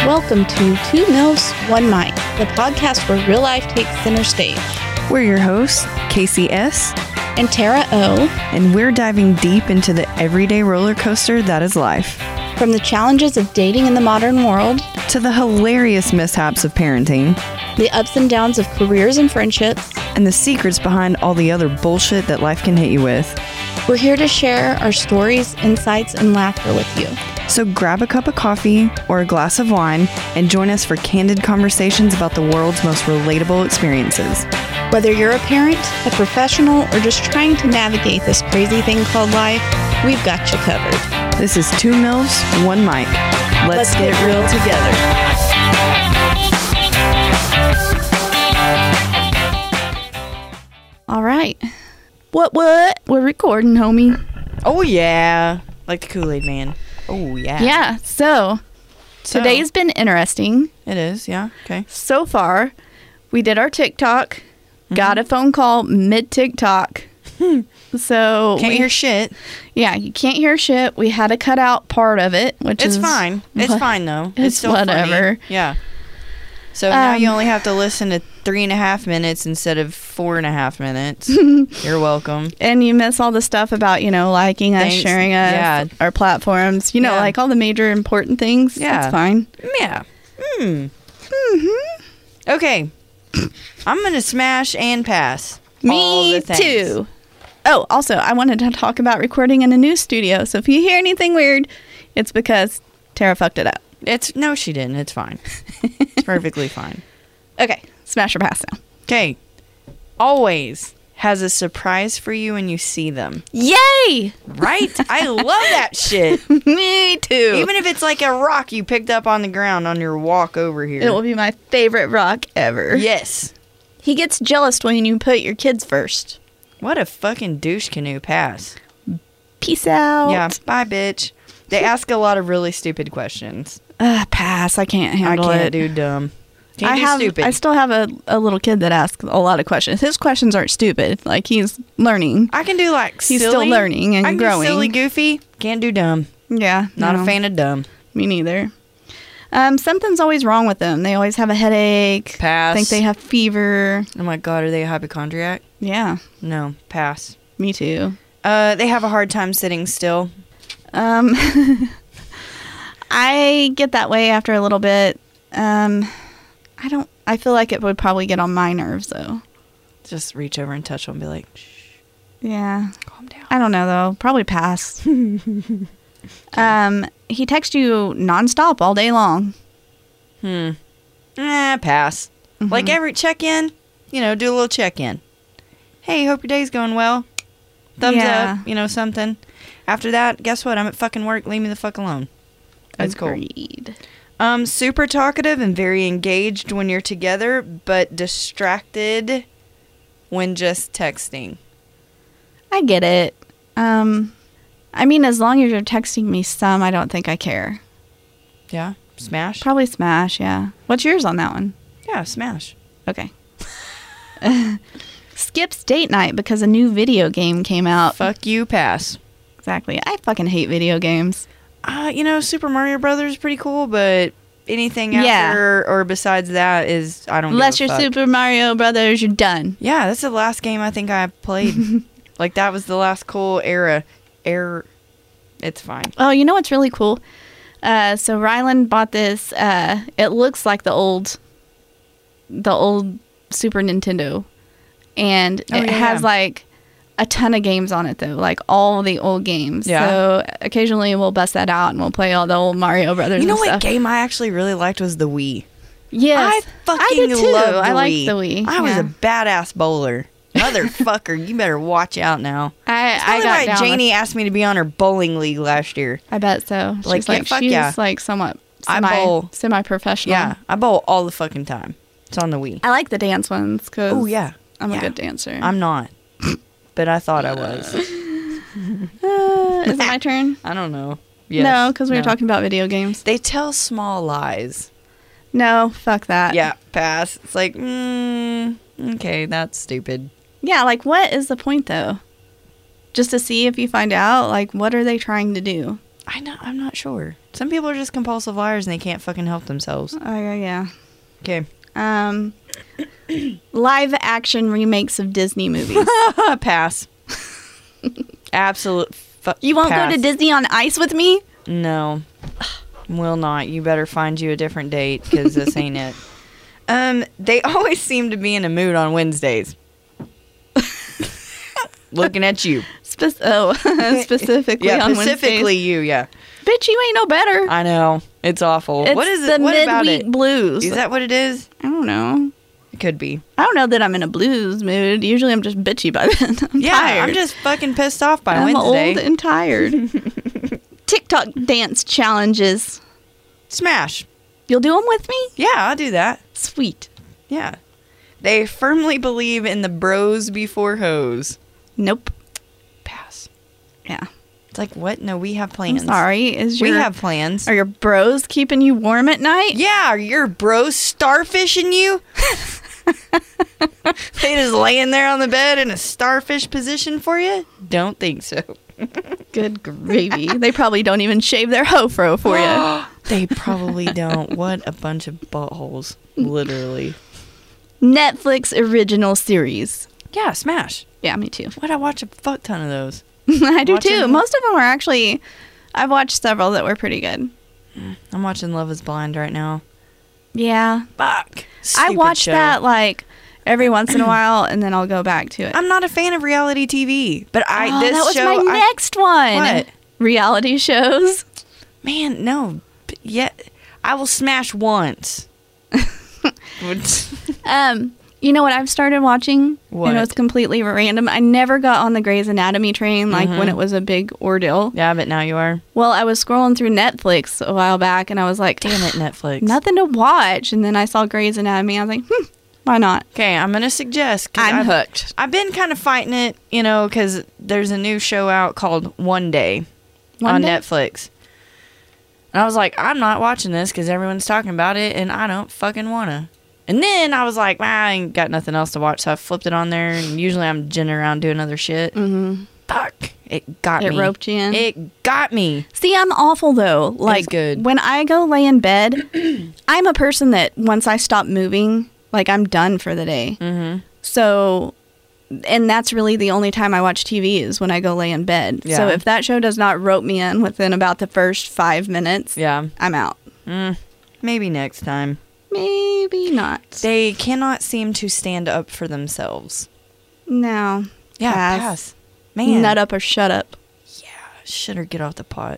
Welcome to Two Mills, One Mic, the podcast where real life takes center stage. We're your hosts, Casey S. And Tara O. And we're diving deep into the everyday roller coaster that is life. From the challenges of dating in the modern world, to the hilarious mishaps of parenting, the ups and downs of careers and friendships, and the secrets behind all the other bullshit that life can hit you with. We're here to share our stories, insights, and laughter with you. So grab a cup of coffee or a glass of wine and join us for candid conversations about the world's most relatable experiences. Whether you're a parent, a professional, or just trying to navigate this crazy thing called life, we've got you covered. This is Two Mills, One Mic. Let's get real together. All right. What? We're recording, homie. Oh, yeah. Like the Kool-Aid Man. Oh, yeah. Yeah, so today's been interesting. It is, yeah. Okay. So far, we did our TikTok, got a phone call mid-TikTok. So Can't hear shit. Yeah, you can't hear shit. We had to cut out part of it, which It's is fine. It's fine, though. It's still whatever. Funny. Yeah. So now you only have to listen to 3.5 minutes instead of 4.5 minutes. You're welcome. And you miss all the stuff about, liking us, Thanks. sharing us, Yeah. our platforms, like all the major important things. Yeah. That's fine. Yeah. Okay. I'm going to smash and pass. all Me the things. too. Oh, also, I wanted to talk about recording in a new studio. So if you hear anything weird, it's because Tara fucked it up. No, she didn't. It's fine. It's perfectly fine. Okay, smash or pass now. Okay. Always has a surprise for you when you see them. Yay! Right? I love that shit. Me too. Even if it's like a rock you picked up on the ground on your walk over here. It will be my favorite rock ever. Yes. He gets jealous when you put your kids first. What a fucking douche canoe. Pass. Peace out. Yeah. Bye, bitch. They ask a lot of really stupid questions. Pass. I can't handle I can't it. do dumb. Can't do stupid. I still have a little kid that asks a lot of questions. His questions aren't stupid. Like, he's learning. I can do like He's silly. still learning and I can growing. do silly, goofy. Can't do dumb. Yeah. Not no. a fan of dumb. Me neither. Something's always wrong with them. They always have a headache. Pass. Think they have fever. Oh my God, are they a hypochondriac? Yeah. No. Pass. Me too. They have a hard time sitting still. I get that way after a little bit. I feel like it would probably get on my nerves though. Just reach over and touch them and be like, shh, Yeah. calm down. I don't know though. Probably pass. He texts you nonstop all day long. Pass. Like every check-in, do a little check-in. Hey, hope your day's going well. Thumbs Yeah. up, something. After that, guess what? I'm at fucking work. Leave me the fuck alone. That's Agreed. cool. Super talkative and very engaged when you're together, but distracted when just texting. I get it. I mean, as long as you're texting me some, I don't think I care. Yeah? Smash? Probably smash, yeah. What's yours on that one? Yeah, smash. Okay. Skips date night because a new video game came out. Fuck you, pass. Exactly. I fucking hate video games. Super Mario Brothers is pretty cool, but anything after or besides that is, I don't Unless give you're a fuck. Super Mario Brothers, you're done. Yeah, that's the last game I think I played. Like, that was the last cool era. It's fine. Oh, you know what's really cool? So Rylan bought this. It looks like the old Super Nintendo, and it has like a ton of games on it though, like all the old games. Yeah. So occasionally we'll bust that out and we'll play all the old Mario Brothers. You know and what stuff. game I actually really liked was the Wii. Yes, I fucking did too. loved the I liked Wii. the Wii. I was yeah. a badass bowler. Motherfucker, you better watch out now. I That's got why down Janie asked me to be on her bowling league last year. I bet so. Like, She's yeah, like fuck she's yeah. like somewhat I bowl. semi-professional. Yeah, I bowl all the fucking time. It's on the Wii. I like the dance ones because Oh, yeah. I'm a Yeah. good dancer. I'm not. But I thought I was. Is it my turn? I don't know. Yes. No, because we were No. talking about video games. They tell small lies. No, fuck that. Yeah, pass. It's like, okay, that's stupid. Yeah, like, what is the point, though? Just to see if you find out? Like, what are they trying to do? I'm not sure. Some people are just compulsive liars and they can't fucking help themselves. Oh, yeah. Okay. Live action remakes of Disney movies. Pass. Absolute. You won't pass. go to Disney on Ice with me? No. Will not. You better find you a different date because this ain't it. They always seem to be in a mood on Wednesdays. Looking at you. Specifically Yeah, on specifically Wednesdays. you, yeah. Bitch, you ain't no better. I know. It's awful. It's what is the it? What about midweek it? blues. Is that what it is? I don't know. It could be. I don't know that I'm in a blues mood. Usually I'm just bitchy by then. I'm tired. I'm just fucking pissed off by I'm Wednesday. old and tired. TikTok dance challenges. Smash. You'll do them with me? Yeah, I'll do that. Sweet. Yeah. They firmly believe in the bros before hoes. Nope. Pass. Yeah. It's like, what? No, we have I'm plans. sorry. We have plans. Are your bros keeping you warm at night? Yeah, are your bros starfishing you? They just laying there on the bed in a starfish position for you? Don't think so. Good gravy. They probably don't even shave their ho-fro for you. They probably don't. What a bunch of buttholes. Literally. Netflix original series. Yeah, smash. Yeah, me too. Why'd I watch a fuck ton of those? I do Watching too. them? Most of them are actually, I've watched several that were pretty good. I'm watching Love is Blind right now. Yeah. Fuck. I Stupid watch show. that like every once in a while and then I'll go back to it. I'm not a fan of reality TV, but this that was show. my next one. What? Reality shows. Man, no. Yet I will smash once. You know what I've started watching? What? You know, it's completely random. I never got on the Grey's Anatomy train like when it was a big ordeal. Yeah, but now you are. Well, I was scrolling through Netflix a while back and I was like, Damn it, Netflix. nothing to watch. And then I saw Grey's Anatomy. I was like, why not? Okay, I'm going to suggest. 'cause I'm I've- hooked. I've been kind of fighting it, you know, because there's a new show out called One Day on Day? Netflix. And I was like, I'm not watching this because everyone's talking about it and I don't fucking want to. And then I was like, I ain't got nothing else to watch, so I flipped it on there. And usually I'm ginning around doing other shit. Mm-hmm. Fuck. It got It me. roped you in. It got me. See, I'm awful though. Like good. when I go lay in bed, I'm a person that once I stop moving, like I'm done for the day. Mm-hmm. So, and that's really the only time I watch TV is when I go lay in bed. Yeah. So if that show does not rope me in within about the first 5 minutes, Yeah. I'm out. Maybe next time. Maybe not. They cannot seem to stand up for themselves. No. Yeah, Pass. pass. Man. Nut up or shut up. Shit or get off the pot.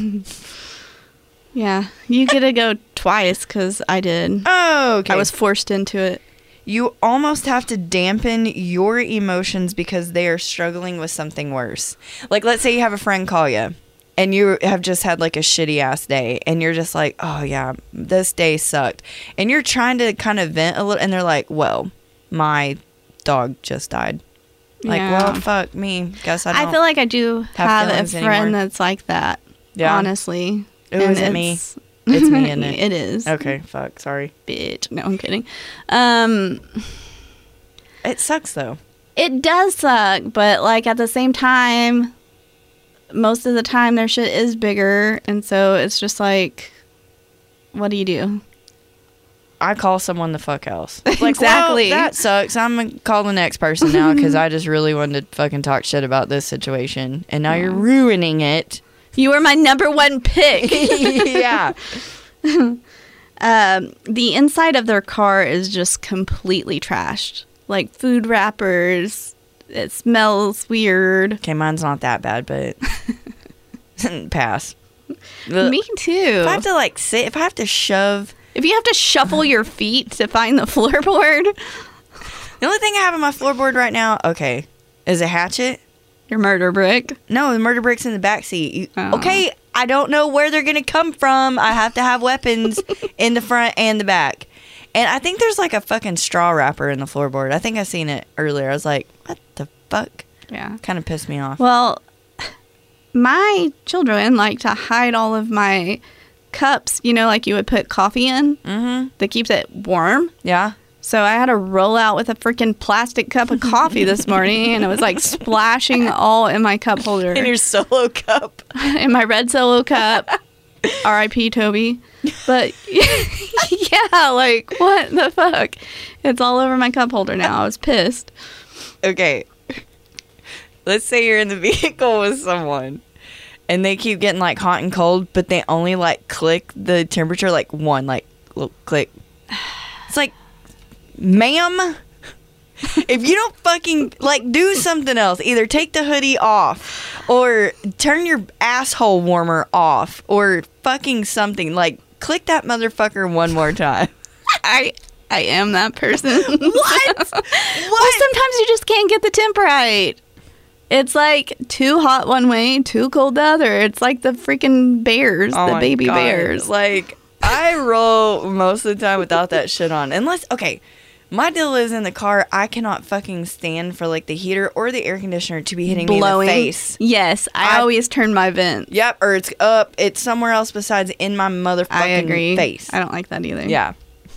Yeah. You get to go twice because I did. Oh, okay. I was forced into it. You almost have to dampen your emotions because they are struggling with something worse. Like, let's say you have a friend call you and you have just had like a shitty ass day and you're just like, oh yeah, this day sucked. And you're trying to kind of vent a little and they're like, well, my dog just died. Like, Yeah. well, fuck me. Guess I don't. I feel like I do have a feelings friend anymore. that's like that. Yeah. Honestly. Ooh, is it me? it's- It's me, isn't it? It is. Okay, fuck. Sorry. Bitch. No, I'm kidding. It sucks though. It does suck, but like at the same time, most of the time their shit is bigger, and so it's just like, what do you do? I call someone the fuck else. Like, Exactly. well, that sucks. I'm going to call the next person now because I just really wanted to fucking talk shit about this situation. And now you're ruining it. You were my number one pick. Yeah. The inside of their car is just completely trashed. Like food wrappers. It smells weird. Okay, mine's not that bad, but pass. Me too. If I have to like sit, if I have to shove. If you have to shuffle your feet to find the floorboard, The only thing I have on my floorboard right now, okay, is a hatchet. your murder brick. No, the murder brick's in the back seat. Oh. Okay, I don't know where they're going to come from. I have to have weapons in the front and the back. And I think there's like a fucking straw wrapper in the floorboard. I think I seen it earlier. I was like, what the fuck? Yeah. Kind of pissed me off. Well, my children like to hide all of my cups, you know, like you would put coffee in Mm-hmm. that keeps it warm. Yeah. So I had to roll out with a freaking plastic cup of coffee this morning, and it was like splashing all in my cup holder. In your Solo cup. In my red Solo cup. R.I.P. Toby. But yeah, like, what the fuck? It's all over my cup holder now. I was pissed. Okay. Let's say you're in the vehicle with someone and they keep getting like hot and cold, but they only like click the temperature like one, like little click. It's like, ma'am, if you don't fucking like do something else, either take the hoodie off or turn your asshole warmer off or fucking something. Like, click that motherfucker one more time. I am that person. What? Well, sometimes you just can't get the temp right. It's like too hot one way, too cold the other. It's like the freaking bears, Oh the my baby God. bears. Like, I roll most of the time without that shit on. Unless, okay, my deal is in the car, I cannot fucking stand for like the heater or the air conditioner to be hitting Blowing. me in the face. Yes, I always turn my vent. Yep, or it's up. It's somewhere else besides in my motherfucking I agree. face. I don't like that either. Yeah.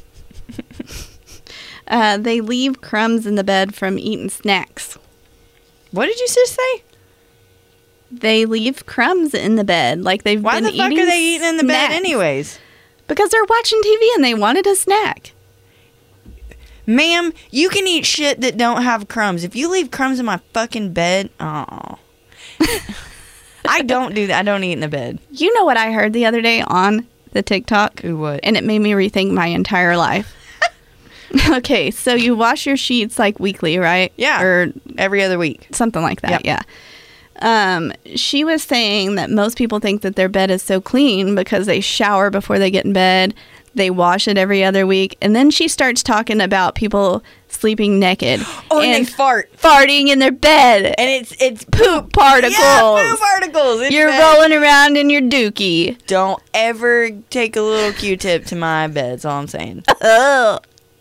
They leave crumbs in the bed from eating snacks. What did you just say? They leave crumbs in the bed, like they've Why been the fuck eating are they eating in the bed snacks. anyways? Because they're watching TV and they wanted a snack. Ma'am, you can eat shit that don't have crumbs. If you leave crumbs in my fucking bed, oh. I don't do that. I don't eat in the bed. You know what I heard the other day on the TikTok? Ooh, what? And it made me rethink my entire life. Okay, so you wash your sheets like weekly, right? Yeah. Or Every other week. something like that, Yep. yeah. She was saying that most people think that their bed is so clean because they shower before they get in bed. They wash it every other week. And then she starts talking about people sleeping naked. Oh, and they fart. farting in their bed. And it's Poop particles. Yeah, poop particles. in You're bed. rolling around in your dookie. Don't ever take a little Q-tip to my bed. That's all I'm saying. Oh.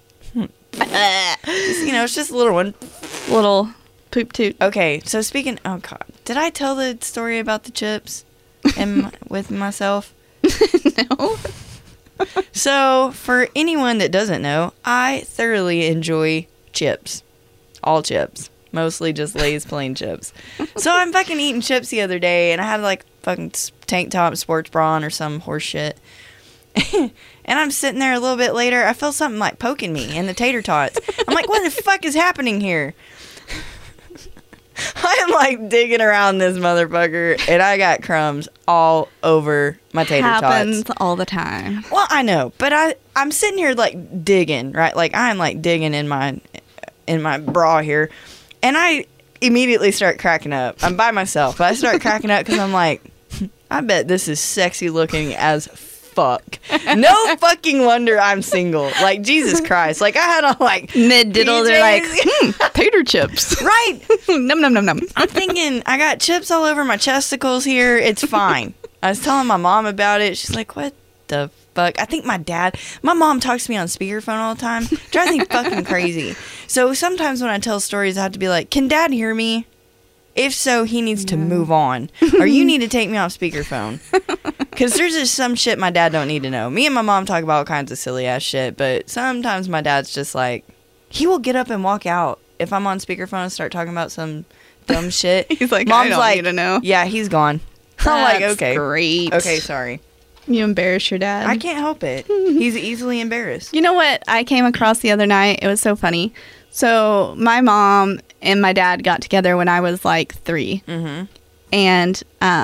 Just, it's just a little one. Little poop toot. Okay, so speaking... Oh, God. Did I tell the story about the chips with myself? No. So, for anyone that doesn't know, I thoroughly enjoy chips. All chips. Mostly just Lay's plain chips. So, I'm fucking eating chips the other day, and I had like fucking tank top, sports bra on or some horse shit. And I'm sitting there a little bit later, I felt something like poking me in the tater tots. I'm like, what the fuck is happening here? I am like digging around this motherfucker, and I got crumbs all over my tater Happens tots. all the time. Well, I know, but I'm sitting here like digging, right? Like I'm like digging in my bra here, and I immediately start cracking up. I'm by myself, but I start cracking up because I'm like, I bet this is sexy looking as fuck. No fucking wonder I'm single. Like Jesus Christ. Like I had on like Mid diddle, they're like, PJs. tater chips. Right. Num num num num. I'm thinking I got chips all over my chesticles here. It's fine. I was telling my mom about it. She's like, what the fuck? I think my mom talks to me on speakerphone all the time. Drives me fucking crazy. So sometimes when I tell stories, I have to be like, can dad hear me? If so, he needs to move on. Or you need to take me off speakerphone. Because there's just some shit my dad don't need to know. Me and my mom talk about all kinds of silly ass shit, but sometimes my dad's just like, he will get up and walk out if I'm on speakerphone and start talking about some dumb shit. He's like, Mom's I don't like, need to know. yeah, he's gone. I'm like, That's okay. great. Okay, sorry. You embarrass your dad. I can't help it. He's easily embarrassed. You know what I came across the other night? It was so funny. So my mom and my dad got together when I was like 3. Mm-hmm. And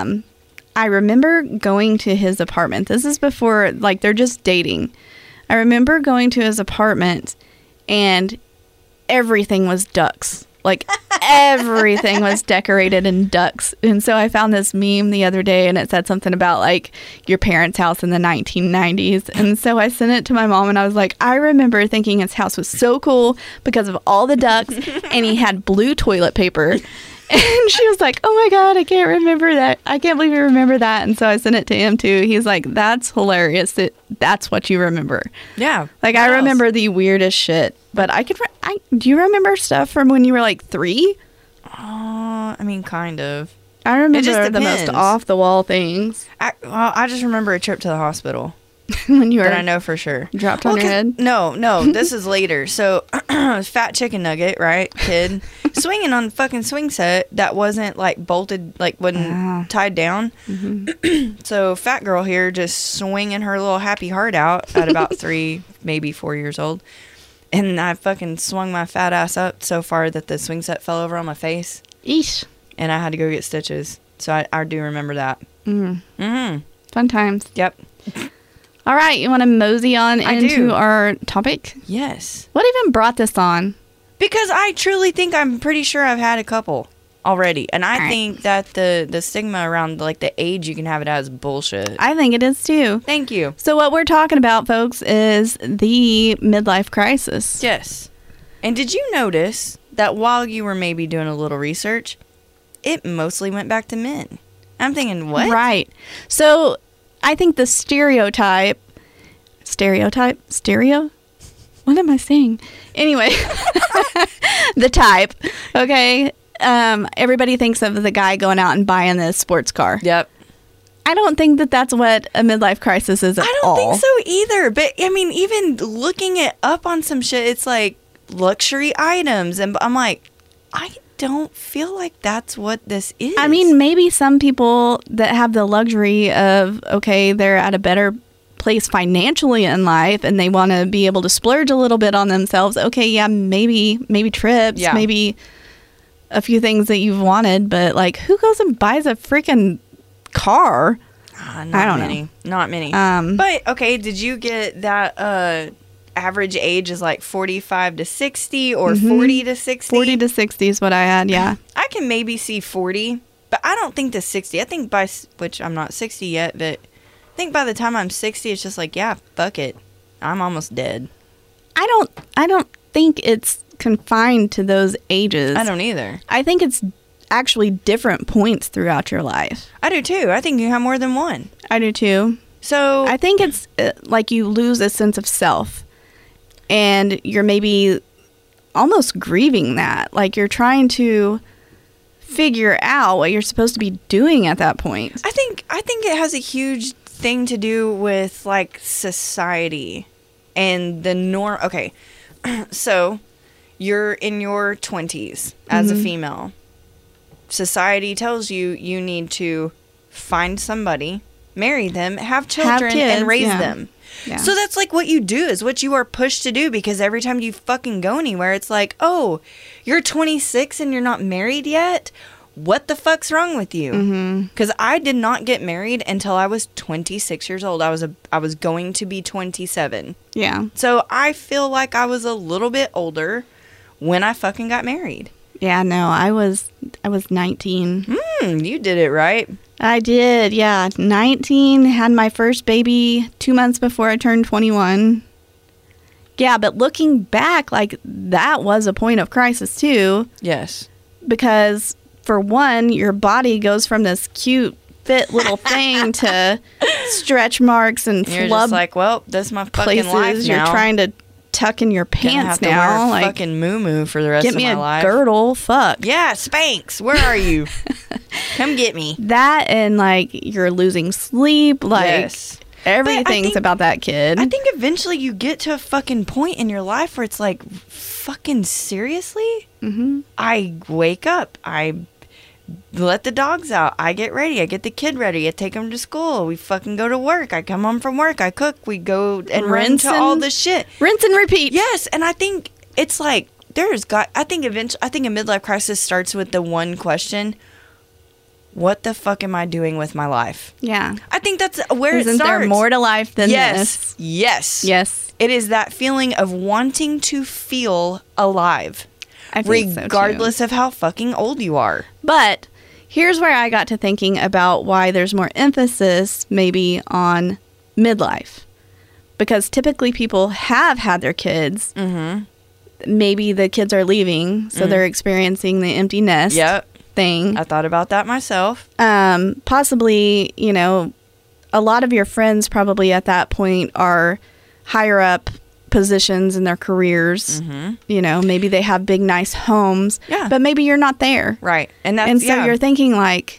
I remember going to his apartment. This is before, like, they're just dating. I remember going to his apartment and everything was ducks. Like, everything was decorated in ducks. And so I found this meme the other day and it said something about, like, your parents' house in the 1990s. And so I sent it to my mom and I was like, I remember thinking his house was so cool because of all the ducks and he had blue toilet paper. And she was like, oh my God, I can't remember that. I can't believe you remember that. And so I sent it to him too. He's like, that's hilarious. That's what you remember. Yeah. Like, What I else? remember the weirdest shit. But do you remember stuff from when you were like 3? I mean, kind of. I remember just the most depends. off the wall things. I just remember a trip to the hospital. when you were that I know for sure. dropped on your 'cause- head? No, this is later. So, fat chicken nugget, right? Kid. Swinging on the fucking swing set that wasn't like bolted, like wasn't Ah. tied down. So, fat girl here just swinging her little happy heart out at about 3, maybe 4 years old. And I fucking swung my fat ass up so far that the swing set fell over on my face. Eesh. And I had to go get stitches. So, I do remember that. Fun times. Yep. All right, you want to mosey on I into do. our topic? Yes. What even brought this on? Because I truly think I'm pretty sure I've had a couple already. And I All right. think that the stigma around like the age you can have it as bullshit. I think it is too. Thank you. So what we're talking about, folks, is the midlife crisis. Yes. And did you notice that while you were maybe doing a little research, it mostly went back to men? I'm thinking, what? Right. So I think the stereo? What am I saying? Anyway, the type. Okay. Everybody thinks of the guy going out and buying this sports car. Yep. I don't think that that's what a midlife crisis is at I all. don't think so either. But I mean, even looking it up on some shit, it's like luxury items. And I'm like, I don't feel like that's what this is. I mean, maybe some people that have the luxury of, okay, they're at a better place financially in life and they want to be able to splurge a little bit on themselves. Okay, yeah, maybe trips, Yeah. maybe a few things that you've wanted, but like, who goes and buys a freaking car? Not I don't many. Not many. know. But okay, did you get that average age is like 45 to 60 or 40 to 60? 40 to 60 is what I had, yeah. I can maybe see 40, but I don't think to 60. I think which I'm not 60 yet, but I think by the time I'm 60, it's just like, yeah, fuck it. I'm almost dead. I don't think it's confined to those ages. I don't either. I think it's actually different points throughout your life. I do too. I think you have more than one. I do too. So I think it's like you lose a sense of self and you're maybe almost grieving that. Like you're trying to figure out what you're supposed to be doing at that point. I think it has a huge thing to do with like society and the norm. Okay, so you're in your 20s as a female. Society tells you need to find somebody, marry them, have children, kids, and raise yeah. them. Yeah. So that's like what you do, is what you are pushed to do, because every time you fucking go anywhere, it's like, oh, you're 26 and you're not married yet? What the fuck's wrong with you? Because I did not get married until I was 26 years old. I was going to be 27. Yeah. So I feel like I was a little bit older when I fucking got married. Yeah, no, I was 19. You did it right. I did, yeah. 19, had my first baby 2 months before I turned 21. Yeah, but looking back, like, that was a point of crisis, too. Yes. Because, for one, your body goes from this cute, fit little thing to stretch marks and You're flub just like, well, that's my fucking places. life now. You're trying to tuck in your Gonna have pants to now. wear a Like, fucking moo-moo for the rest get of me my a life. girdle. Fuck. Yeah, Spanx, where are you? Come get me. That and, like, you're losing sleep. Like, Yes. everything's think- about that kid. I think eventually you get to a fucking point in your life where it's like, fucking seriously? Mm-hmm. I wake up, I let the dogs out, I get ready, I get the kid ready, I take him to school, we fucking go to work, I come home from work, I cook, we go and run Rinse to all and- the shit. Rinse and repeat. Yes, and I think it's like, I think a midlife crisis starts with the one question: what the fuck am I doing with my life? Yeah. I think that's where Isn't it starts. there more to life than Yes. this? Yes. Yes. It is that feeling of wanting to feel alive, I think so, too. regardless of how fucking old you are. But here's where I got to thinking about why there's more emphasis maybe on midlife. Because typically people have had their kids. Mm-hmm. Maybe the kids are leaving, so they're experiencing the empty nest Yep. thing. I thought about that myself. Possibly, you know, a lot of your friends probably at that point are higher up positions in their careers. Mm-hmm. You know, maybe they have big, nice homes. Yeah. But maybe you're not there. Right. And that's, And so yeah. you're thinking like,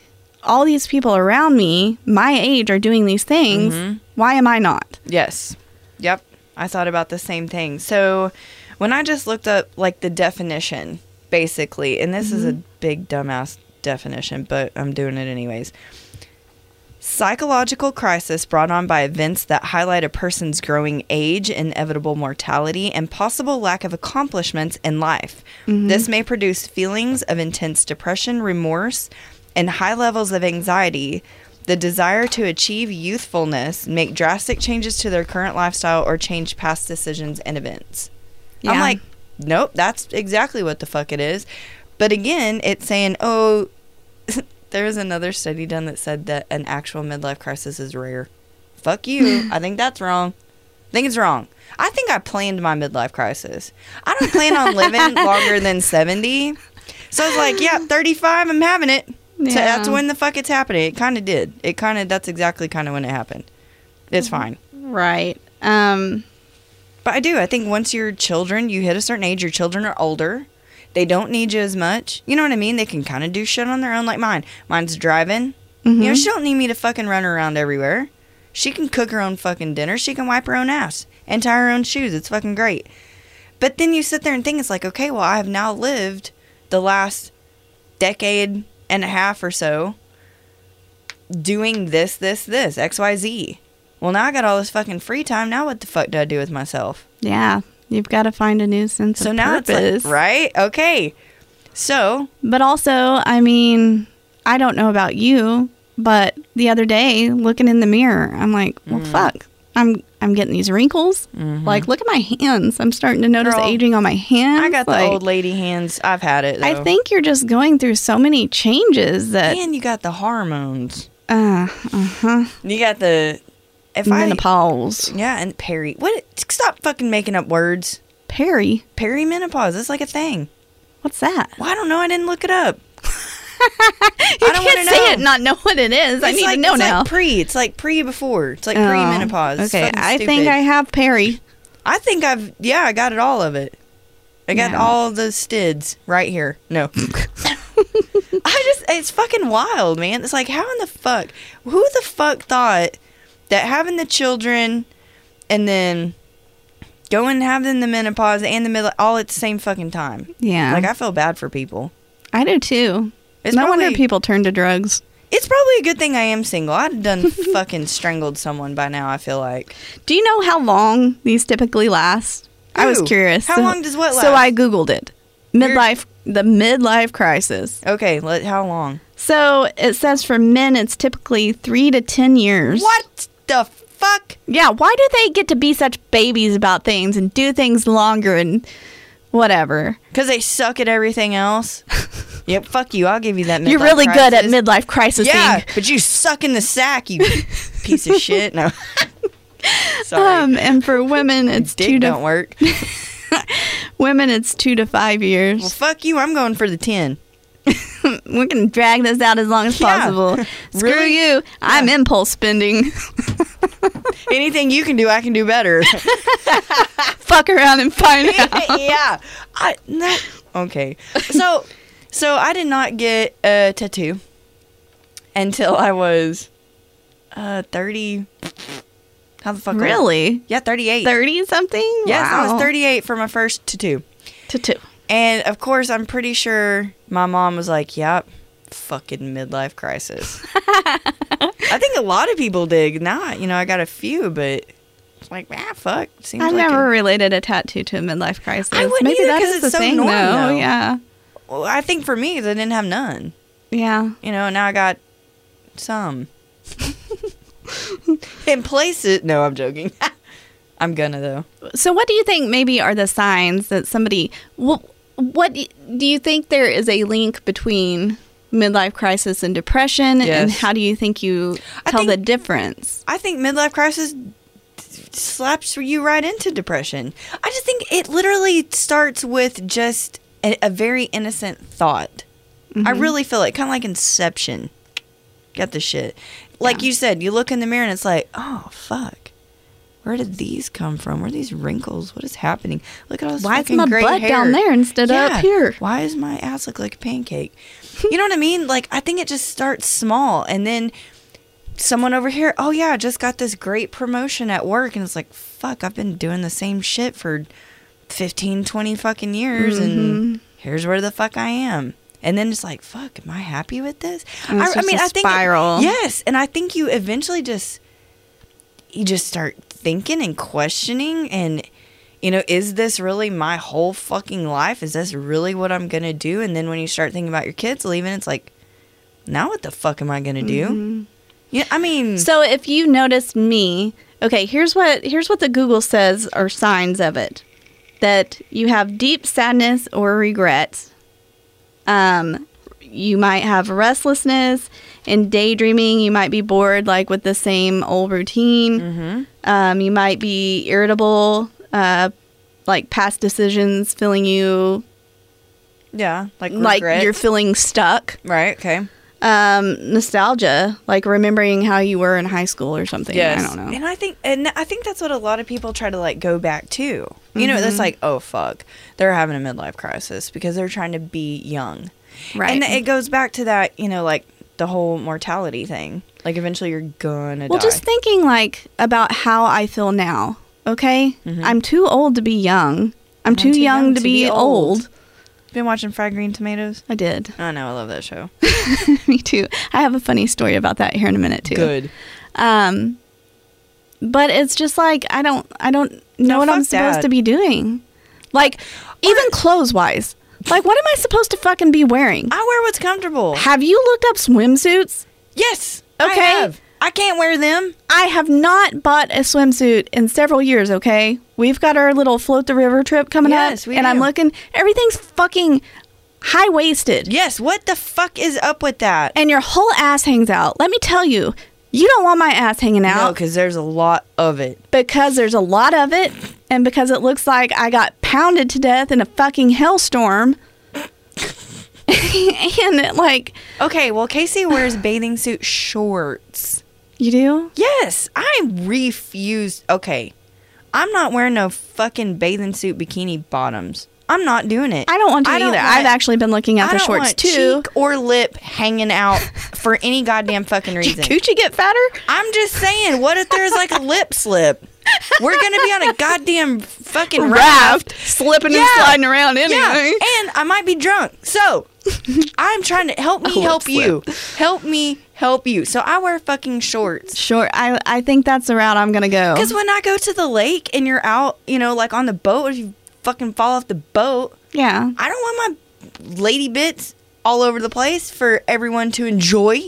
all these people around me, my age, are doing these things. Why am I not? Yes. Yep. I thought about the same thing. So when I just looked up like the definition, basically, and this is a big dumbass definition, but I'm doing it anyways. Psychological crisis brought on by events that highlight a person's growing age, inevitable mortality, and possible lack of accomplishments in life. This may produce feelings of intense depression, remorse, and high levels of anxiety, the desire to achieve youthfulness, make drastic changes to their current lifestyle, or change past decisions and events. I'm like, nope, that's exactly what the fuck it is. But again, it's saying, oh, there was another study done that said that an actual midlife crisis is rare. Fuck you. I think that's wrong. I think it's wrong. I think I planned my midlife crisis. I don't plan on living longer than 70. So I was like, yeah, 35, I'm having it. Yeah. So that's when the fuck it's happening. It kind of did. That's exactly kind of when it happened. It's fine. Right. But I think once your children, you hit a certain age, your children are older. They don't need you as much. You know what I mean? They can kind of do shit on their own like mine. Mine's driving. You know, she don't need me to fucking run around everywhere. She can cook her own fucking dinner. She can wipe her own ass and tie her own shoes. It's fucking great. But then you sit there and think, it's like, okay, well, I have now lived the last decade and a half or so doing this, X, Y, Z. Well, now I got all this fucking free time. Now what the fuck do I do with myself? Yeah. You've got to find a new sense of purpose. It's like, right? Okay. So. But also, I mean, I don't know about you, but the other day, looking in the mirror, I'm like, well, fuck. I'm getting these wrinkles. Like, look at my hands. I'm starting to notice aging on my hands. I got the old lady hands. I've had it, though. I think you're just going through so many changes that... And you got the hormones. Uh-huh. You got the... Menopause. Yeah, and What? Stop fucking making up words. Perimenopause. It's like a thing. What's that? Well, I don't know. I didn't look it up. I don't want to say it, not know what it is. I need to know now. It's like pre-before. It's like pre-menopause. Okay, I think I have peri. I think I got it, all of it. I got all the stids right here. No. It's fucking wild, man. It's like, how in the fuck? Who the fuck thought that having the children and then going and having the menopause and the middle all at the same fucking time? Yeah. Like, I feel bad for people. I do too. No wonder people turn to drugs. It's probably a good thing I am single. I'd have done fucking strangled someone by now, I feel like. Do you know how long these typically last? I was curious. How long does what last? So I Googled it. The midlife crisis. Okay, how long? So it says for men, it's typically 3 to 10 years. What the fuck? Yeah, why do they get to be such babies about things and do things longer and whatever? Because they suck at everything else. Yep, fuck you. I'll give you that midlife You're really crisis. good at midlife crisis. Yeah, but you suck in the sack, you piece of shit. No. Sorry. And for women, it's Dick don't work. Women, it's 2 to 5 years. Well, fuck you. I'm going for the 10. We can drag this out as long as possible. Screw really? you. Yeah. I'm impulse spending. Anything you can do, I can do better. Fuck around and find out. Yeah. No. Okay. So I did not get a tattoo until I was 30. How the fuck? Really? Yeah, 38. 30 something? Yes, wow. I was 38 for my first tattoo. And of course, I'm pretty sure my mom was like, "Yep, fucking midlife crisis." I think a lot of people did. Now, I got a few, but it's like, fuck. Seems I've like never related a tattoo to a midlife crisis. I wouldn't Maybe either, that 'cause is it's the so thing, normal, though. though. Yeah. Well, I think for me, 'cause I didn't have none. Yeah. Now I got some. In places. No, I'm joking. I'm gonna, though. So what do you think maybe are the signs that somebody... What do you think there is a link between midlife crisis and depression? Yes. And how do you think you tell the difference? I think midlife crisis slaps you right into depression. I just think it literally starts with just a very innocent thought. Mm-hmm. I really feel like kind of like Inception. Got the shit. Like you said, you look in the mirror and it's like, oh, fuck. where did these come from? Where are these wrinkles? What is happening? Look at all this Why is fucking my gray butt hair. down there instead of up here? Why does my ass look like a pancake? You know what I mean? Like, I think it just starts small, and then someone over here, oh yeah, I just got this great promotion at work, and it's like, fuck, I've been doing the same shit for 15, 20 fucking years, and here's where the fuck I am. And then it's like, fuck, am I happy with this? And it's just a spiral. Yes, and I think you eventually just start thinking and questioning, and you know, is this really my whole fucking life? Is this really what I'm gonna do? And then when you start thinking about your kids leaving, it's like, now what the fuck am I gonna do? Yeah, I mean, So if you notice me, okay, here's what the Google says are signs of it. That you have deep sadness or regret. You might have restlessness and daydreaming. You might be bored, like with the same old routine. You might be irritable, like past decisions filling you yeah, like like regret. you're feeling stuck. Right, okay. Nostalgia, like remembering how you were in high school or something. Yes. I don't know. And I think that's what a lot of people try to like go back to. You know, that's like, oh fuck, they're having a midlife crisis because they're trying to be young. Right. And it goes back to that, you know, like the whole mortality thing. Like eventually you're gonna die. Just thinking like about how I feel now. Okay, I'm too old to be young. I'm too young to be old. Been watching Fried Green Tomatoes? I did. I know, I love that show. Me too. I have a funny story about that here in a minute too. Good. But it's just like I don't know what I'm supposed to be doing. Like even clothes wise. Like what am I supposed to fucking be wearing? I wear what's comfortable. Have you looked up swimsuits? Yes. Okay. I have. I can't wear them. I have not bought a swimsuit in several years, okay? We've got our little float the river trip coming up. Yes, we and do. I'm looking, everything's fucking high-waisted. Yes. What the fuck is up with that? And your whole ass hangs out. Let me tell you, you don't want my ass hanging No, out because there's a lot of it. because there's a lot of it and because it looks like I got pounded to death in a fucking hailstorm. And like, Okay, well, Casey wears bathing suit shorts. you do? Yes, I refuse. Okay, I'm not wearing no fucking bathing suit bikini bottoms. I'm not doing it. I don't want to I don't either. want- I've actually been looking at I the don't shorts want too. cheek or lip hanging out for any goddamn fucking Did your reason. coochie get fatter? I'm just saying, what if there's like a lip slip? We're gonna be on a goddamn fucking raft. Slipping and Yeah. sliding around anyway. Yeah, and I might be drunk. So I'm trying to help me lip help you. Help me help you. So I wear fucking shorts. Sure. I think that's the route I'm going to go. Because when I go to the lake and you're out, you know, like on the boat, if you fucking fall off the boat, Yeah. I don't want my lady bits all over the place for everyone to enjoy.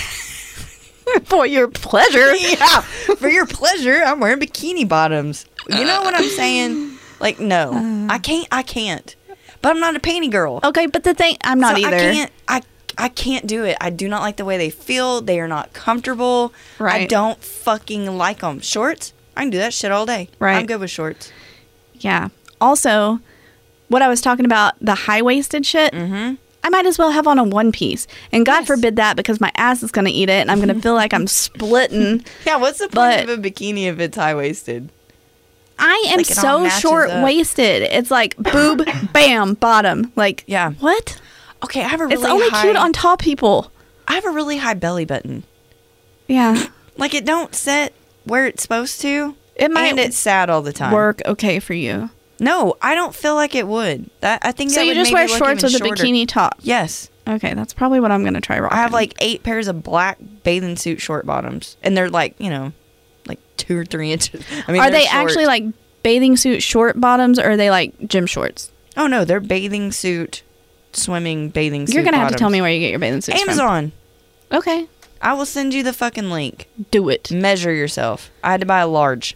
For your pleasure. Yeah, for your pleasure, I'm wearing bikini bottoms. You know what I'm saying? Like, no, I can't. But I'm not a panty girl. Okay, but the thing, I'm not So either. I can't do it. I do not like the way they feel. They are not comfortable. I Right. don't fucking like them. Shorts, I can do that shit all day. Right. I'm good with shorts. Yeah. Also, what I was talking about, the high-waisted shit, I might as well have on a one piece. And God Yes. forbid that because my ass is going to eat it and I'm going to feel like I'm splitting. Yeah, what's the point But- of a bikini if it's high-waisted? I am Like, it all so matches short-waisted. It's like boob, bam, bottom. Like, Yeah. what? Okay, I have a really It's only high, cute on tall people. I have a really high belly button. Yeah. Like, it don't set where it's supposed to. It might and it's sad all the time. work okay for you. No, I don't feel like it would. I think So that you would just maybe wear look shorts even with a shorter. bikini top. Yes. Okay, that's probably what I'm going to try rocking. I have like 8 pairs of black bathing suit short bottoms. And they're like, you know, like 2 or 3 inches. I mean, Are they're they short. actually like bathing suit short bottoms or are they like gym shorts? Oh, no, they're bathing suit, swimming bathing suit You're going to have to tell bottoms. me where you get your bathing suits Amazon. from. Okay. I will send you the fucking link. Do it. Measure yourself. I had to buy a large.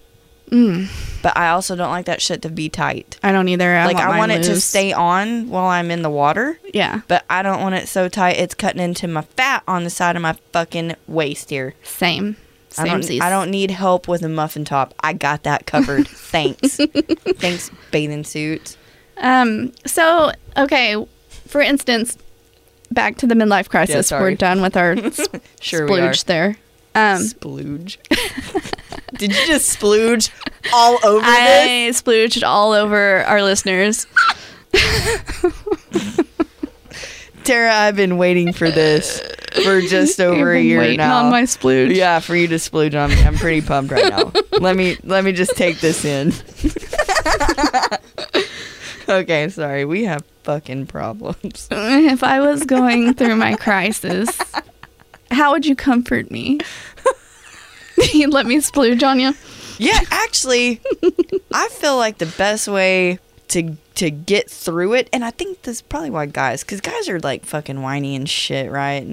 But I also don't like that shit to be tight. I don't either. Like, I mine want it to loose. stay on while I'm in the water. Yeah. But I don't want it so tight it's cutting into my fat on the side of my fucking waist here. Same. I Same. don't need help with a muffin top. I got that covered. Thanks. Thanks, bathing suit. So, okay, for instance, back to the midlife crisis. sorry. We're done with our Sure we are. splooge there. Splooge. Did you just splooge all over this? I splooged all over our listeners. Tara, I've been waiting for this for just over a year waiting now. on my splooge. Yeah, for you to splooge on me. I'm pretty pumped right now. Let me just take this in. Okay, sorry. We have fucking problems. If I was going through my crisis, how would you comfort me? You'd let me splooge on you? Yeah, actually, I feel like the best way to get through it, and I think this is probably why because guys are like fucking whiny and shit, right?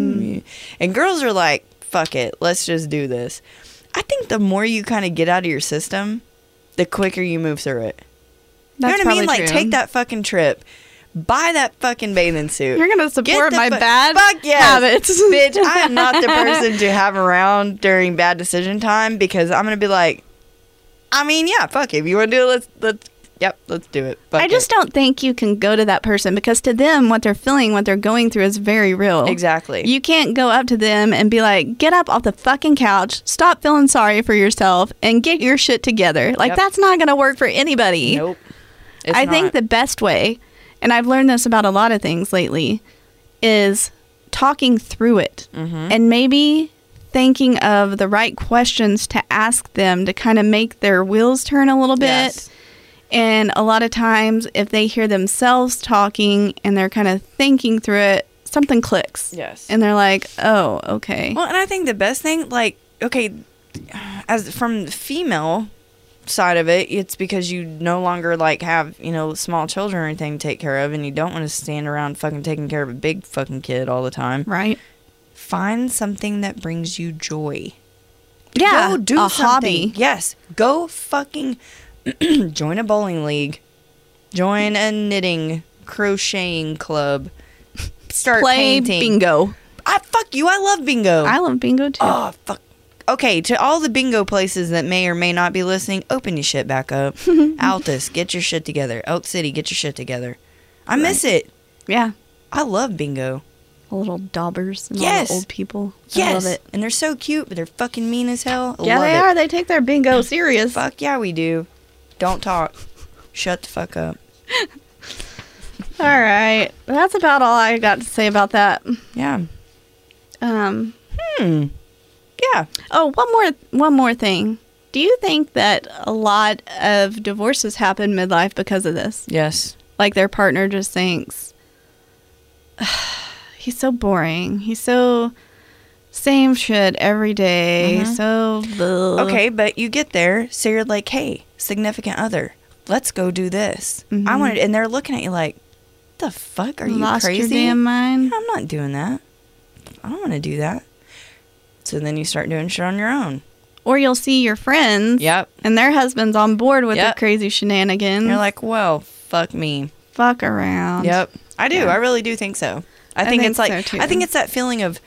And girls are like, fuck it, let's just do this. I think the more you kind of get out of your system, the quicker you move through it. That's You know what I mean? probably Like, true. take that fucking trip. Buy that fucking bathing suit. You're going to support my bad Fuck yes. habits. Bitch, I am not the person to have around during bad decision time because I'm going to be like, I mean, yeah, fuck it. If you want to do it, let's do it. Fuck I just it. don't think you can go to that person because to them, what they're feeling, what they're going through is very real. Exactly. You can't go up to them and be like, get up off the fucking couch, stop feeling sorry for yourself, and get your shit together. Like, Yep. that's not going to work for anybody. Nope. It's I think not. the best way, and I've learned this about a lot of things lately, is talking through it and maybe thinking of the right questions to ask them to kind of make their wheels turn a little bit. Yes. And a lot of times, if they hear themselves talking and they're kind of thinking through it, something clicks. Yes. And they're like, oh, okay. Well, and I think the best thing, like, okay, as from the female side of it, it's because you no longer like have, small children or anything to take care of, and you don't want to stand around fucking taking care of a big fucking kid all the time. Right? Find something that brings you joy. Yeah. Go do a something. hobby. Yes. Go fucking join a bowling league. Join a knitting, crocheting club. Start Play painting. bingo. Fuck you. I love bingo. I love bingo too. Oh, fuck. Okay, to all the bingo places that may or may not be listening, open your shit back up. Altus, get your shit together. Elk City, get your shit together. I miss it. Yeah. I love bingo. The little daubers and all Yes. the old people. Yes. I love it. And they're so cute, but they're fucking mean as hell. I Yeah, love they it. are. They take their bingo serious. Fuck yeah, we do. Don't talk. Shut the fuck up. All right. That's about all I got to say about that. Yeah. Yeah. Oh, one more thing. Do you think that a lot of divorces happen midlife because of this? Yes. Like their partner just thinks, he's so boring. He's so same shit every day. So ugh. Okay, but you get there, so you're like, hey, significant other, let's go do this. I want to, and they're looking at you like, the fuck, are you Lost crazy? your damn mind. I'm not doing that. I don't want to do that. So then you start doing shit on your own. Or you'll see your friends. Yep. And their husband's on board with Yep. the crazy shenanigans. You're like, well, fuck me. fuck around. Yep. I do. Yeah. I really do think so. I think it's like, so, too. I think it's that feeling of,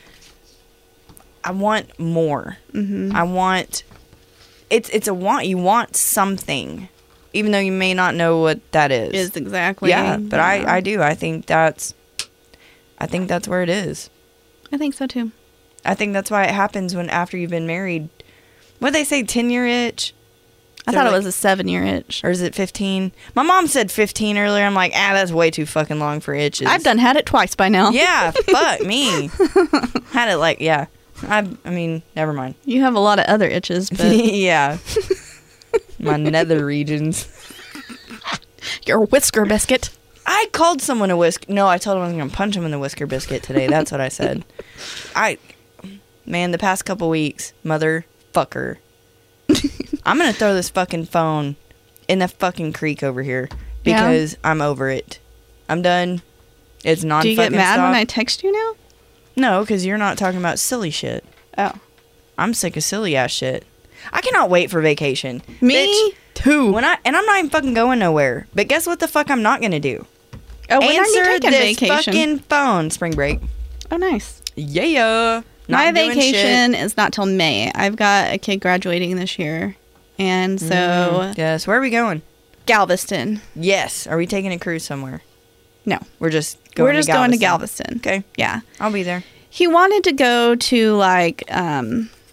I want more. Mm-hmm. I want, it's a want. You want something, even though you may not know what that is. Is exactly. Yeah, but I do. I think that's where it is. I think so too. I think that's why it happens when after you've been married. What they say, 10-year itch? I thought it was a 7-year itch. Or is it 15? My mom said 15 earlier. I'm like, that's way too fucking long for itches. I've done had it twice by now. Yeah, fuck me. Had it like, yeah. I mean, never mind. You have a lot of other itches, but Yeah. My nether regions. your whisker biscuit. I called someone a whisker. No, I told him I was going to punch him in the whisker biscuit today. That's what I said. Man, the past couple weeks, motherfucker. I'm going to throw this fucking phone in the fucking creek over here because I'm over it. I'm done. It's non-fucking Do you get mad stop. when I text you now? No, because you're not talking about silly shit. Oh. I'm sick of silly ass shit. I cannot wait for vacation. Me Bitch, too. and I'm not even fucking going nowhere. But guess what the fuck I'm not going to do? Oh, when are you Answer taking this vacation? fucking phone. Spring break. Oh, nice. Yeah. My Not doing vacation shit. is not till May. I've got a kid graduating this year. And so, Yes. Where are we going? Galveston. Yes. Are we taking a cruise somewhere? No. We're just going We're just going to Galveston. Okay. Yeah. I'll be there. He wanted to go to like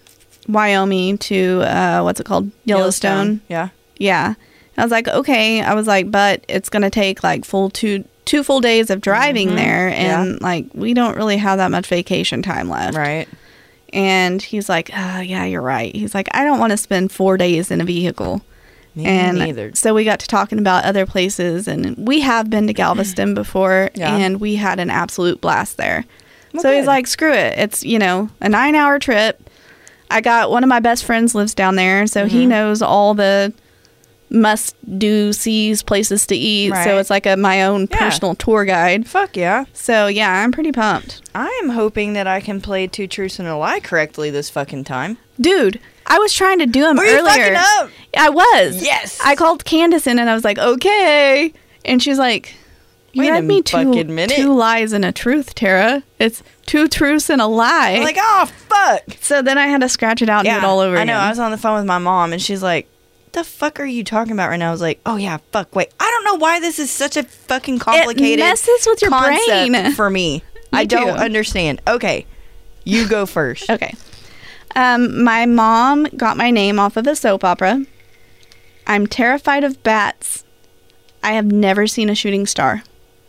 Wyoming to what's it called? Yellowstone. Yeah. Yeah. I was like, okay. I was like, but it's gonna take like two full days of driving there, and like we don't really have that much vacation time left. Right. And he's like, yeah, you're right. He's like, I don't want to spend 4 days in a vehicle. Me And neither. so we got to talking about other places, and we have been to Galveston before, Yeah. and we had an absolute blast there. Well, So he's good. like, screw it. It's, a 9-hour trip. I got one of my best friends lives down there, so he knows all the must-do-sees, places to eat. Right. So it's like my own Yeah. personal tour guide. Fuck yeah. So yeah, I'm pretty pumped. I am hoping that I can play Two Truths and a Lie correctly this fucking time. Dude, I was trying to do them Were you earlier. fucking up? I was. Yes. I called Candace in and I was like, okay. And she's like, you Wait a had me fucking minute. 2 lies and a truth, Tara. It's 2 truths and a lie. I'm like, oh, fuck. So then I had to scratch it out and do it all over I know. again. I was on the phone with my mom, and she's like, the fuck are you talking about right now? I was like, oh, yeah, fuck. Wait, I don't know why this is such a fucking complicated messes with your concept brain. for me. I too. don't understand. Okay, you go first. Okay. My mom got my name off of a soap opera. I'm terrified of bats. I have never seen a shooting star.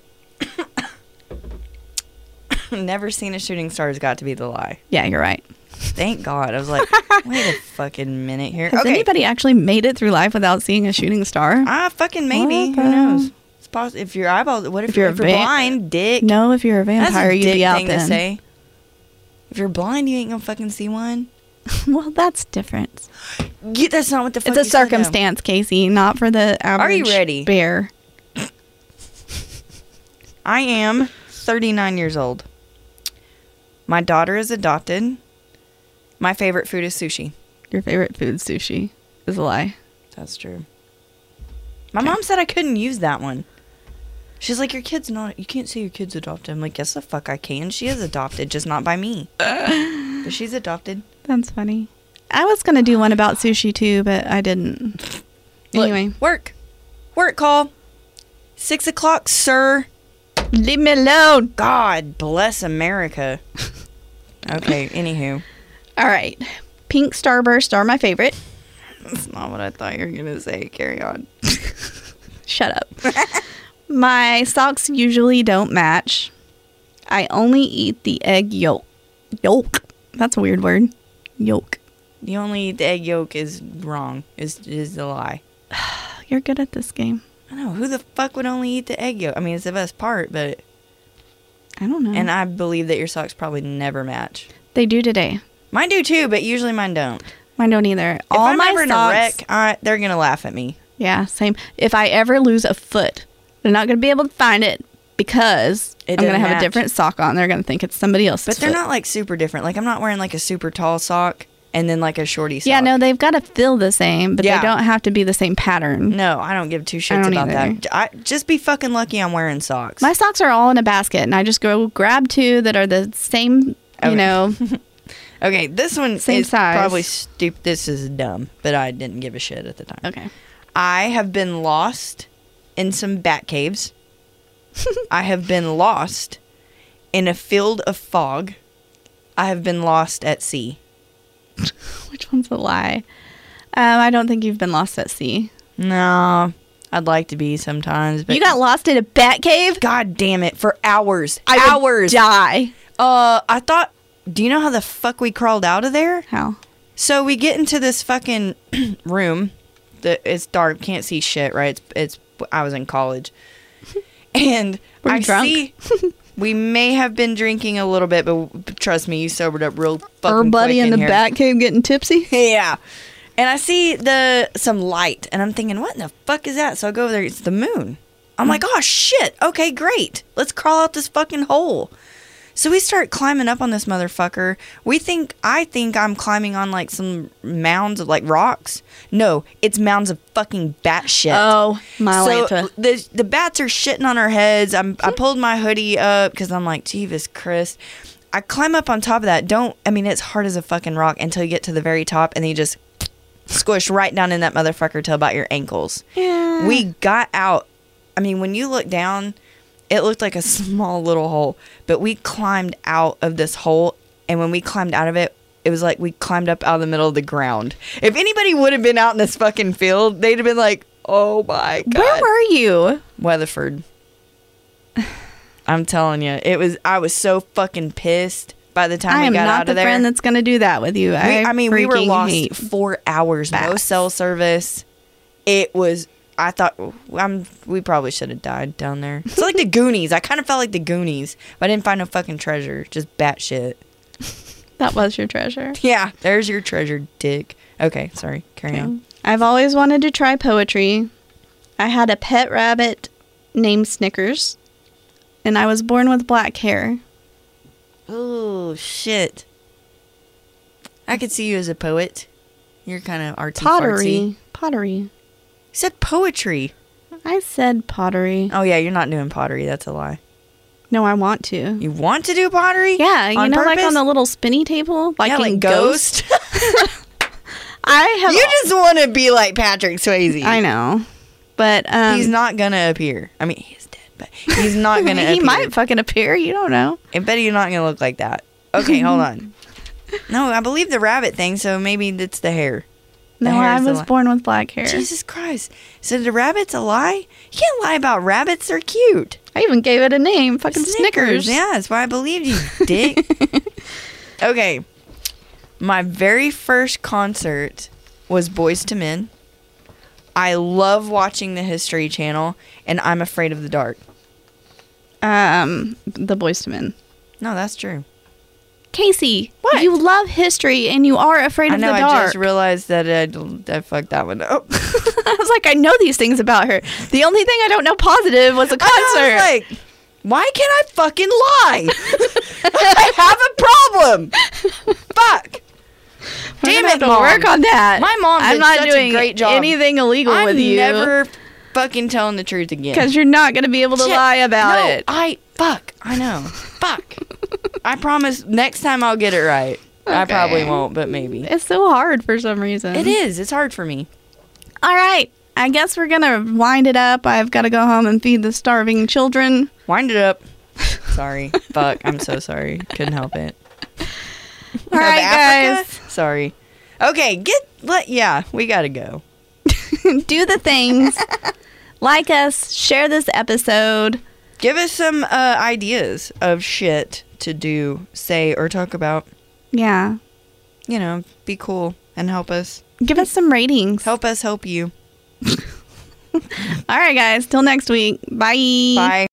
Never seen a shooting star has got to be the lie. Yeah, you're right. Thank God. I was like, wait a fucking minute here. Has anybody actually made it through life without seeing a shooting star? Fucking maybe. What the Who knows? hell? It's possible. If your eyeballs, what if, If you're if a you're va- blind, dick? No, if you're a That's vampire, a you'd dick be out thing then. to say. If you're blind, you ain't gonna fucking see one. Well, that's different. That's not what the fuck It's a you said, though. circumstance, Casey, not for the average you ready? bear. I am 39 years old. My daughter is adopted. My favorite food is sushi. Your favorite food, sushi, is a lie. That's true. My mom said I couldn't use that one. She's like, your kid's not, you can't say your kid's adopted. I'm like, yes, the fuck I can. She is adopted, just not by me. But she's adopted. That's funny. I was going to do one about sushi too, but I didn't. Look, Anyway. Work call. 6 o'clock, sir. Leave me alone. God bless America. Okay, anywho. All right. Pink Starburst are my favorite. That's not what I thought you were going to say. Carry on. Shut up. My socks usually don't match. I only eat the egg yolk. Yolk. That's a weird word. Yolk. The only the egg yolk is wrong. Is the lie. You're good at this game. I know. Who the fuck would only eat the egg yolk? I mean, it's the best part, but... I don't know. And I believe that your socks probably never match. They do today. Mine do too, but usually mine don't. Mine don't either. If All I'm my ever in a socks. wreck, they're going to laugh at me. Yeah, same. If I ever lose a foot, they're not going to be able to find it because It I'm going to doesn't have match. a different sock on. They're going to think it's somebody else's But they're foot. not like super different. Like I'm not wearing like a super tall sock and then like a shorty sock. Yeah, no, they've got to feel the same, but Yeah. they don't have to be the same pattern. No, I don't give two I shits don't about either. that. I just be fucking lucky I'm wearing socks. My socks are all in a basket, and I just go grab 2 that are the same, Okay. Okay, this one Same is size. probably stupid. This is dumb, but I didn't give a shit at the time. Okay. I have been lost in some bat caves. I have been lost in a field of fog. I have been lost at sea. Which one's a lie? I don't think you've been lost at sea. No, I'd like to be sometimes, but You got lost in a bat cave? God damn it, for hours. I would hours. die. I thought, do you know how the fuck we crawled out of there? How? So we get into this fucking room. It's dark, can't see shit, right? It's I was in college. And Were you I drunk? see we may have been drinking a little bit, but trust me, you sobered up real fucking Everybody quick in the here. bat cave getting tipsy? Yeah. And I see some light, and I'm thinking, what in the fuck is that? So I go over there, it's the moon. I'm like, oh shit, okay, great. Let's crawl out this fucking hole. So we start climbing up on this motherfucker. I think I'm climbing on like some mounds of like rocks. No, it's mounds of fucking bat shit. Oh, my So Lanta. the bats are shitting on our heads. I pulled my hoodie up because I'm like, Jesus Christ. I climb up on top of that. It's hard as a fucking rock until you get to the very top and then you just squish right down in that motherfucker till about your ankles. Yeah. We got out. I mean, when you look down, it looked like a small little hole, but we climbed out of this hole. And when we climbed out of it, it was like we climbed up out of the middle of the ground. If anybody would have been out in this fucking field, they'd have been like, oh my God. Where were you? Weatherford. I'm telling you, I was so fucking pissed by the time we got out of there. I am not the friend that's going to do that with you. We were lost hate 4 hours. No bats. cell service. It was, I thought, we probably should have died down there. It's like the Goonies. I kind of felt like the Goonies, but I didn't find no fucking treasure. Just bat shit. That was your treasure. Yeah, there's your treasure, dick. Okay, sorry. Carry on. I've always wanted to try poetry. I had a pet rabbit named Snickers, and I was born with black hair. Oh, shit. I could see you as a poet. You're kind of artsy Pottery. fartsy. Pottery. You said poetry. I said pottery. Oh, yeah, you're not doing pottery. That's a lie. No, I want to. You want to do pottery? Yeah, you On know, like purpose? on the little spinny table, like Yeah, in like Ghost. Ghost. I have. You just want to be like Patrick Swayze. I know, but He's not gonna appear. I mean, he's dead, but he's not gonna appear. he might fucking appear. You don't know. I bet you're not gonna look like that. Okay, hold on. No, I believe the rabbit thing, so maybe it's the hair. The No, hair I is the was lie. born with black hair. Jesus Christ. So the rabbit's a lie? You can't lie about rabbits. They're cute. I even gave it a name. Fucking Snickers. Yeah, that's why I believed you, dick. Okay. My very first concert was Boyz II Men. I love watching the History Channel, and I'm afraid of the dark. The Boyz II Men. No, that's true. Casey, What? you love history and you are afraid I of know, the I dark. just realized that I fucked that one up. I was like, I know these things about her. The only thing I don't know positive was a concert. I was like, why can't I fucking lie? I have a problem. Fuck. We're Damn gonna it, have to Mom. work on that. My mom I'm did not such doing a great job. anything illegal I'm with you. never fucking telling the truth again. Because you're not going to be able to Shit. lie about No, it. I know. Fuck. I promise next time I'll get it right. I Okay. probably won't, but maybe. It's so hard for some reason. It is. It's hard for me. All right. I guess we're going to wind it up. I've got to go home and feed the starving children. Wind it up. Sorry. Fuck. I'm so sorry. Couldn't help it. All right, guys. Sorry. Okay. Yeah, we gotta go. Do the things. Like us. Share this episode. Give us some ideas of shit to do, say, or talk about. Yeah. You know, be cool and help us. Give us some ratings. Help us help you. All right, guys. Till next week. Bye. Bye.